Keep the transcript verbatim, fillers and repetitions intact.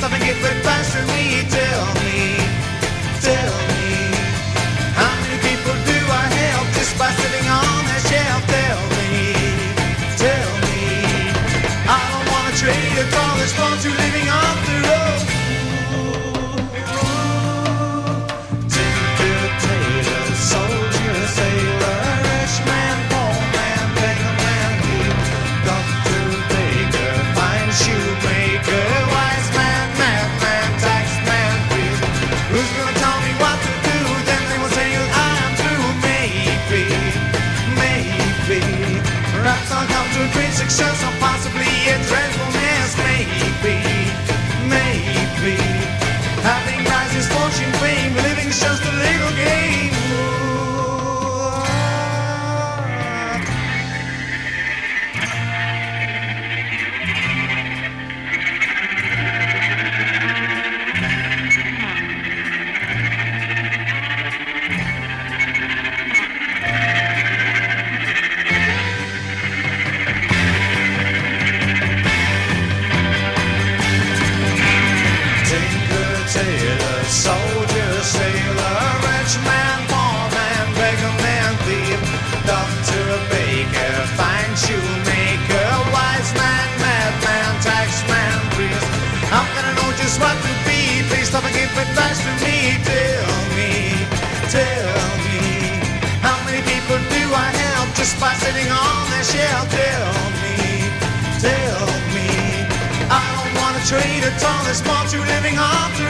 stop and give advice to me. Tell me, tell me, how many people do I help just by sitting on a shelf? Tell me, tell me, I don't wanna trade a call that's far too living off the road. Tinker, tailor, soldier, sailor, rich man, poor man, beggar man, doctor, baker, fine shoemaker, wise man, madman, taxman, priest. Who's gonna tell me what to do? Then they will say I am through. Maybe, maybe, perhaps I'll come to a great success or possibly a dreadfulness. Maybe, maybe, having rises, fortune, fame, living's just a little game. Tinker, tailor, soldier, sailor, rich man, poor man, beggar man, thief, doctor, baker, fine shoemaker, wise man, madman, taxman, priest. How can I know just what to be? Please stop and give advice to me. Tell me, tell me, how many people do I help just by sitting on their shelf? Tell me, tell me, I don't wanna trade at all. There's more to living off the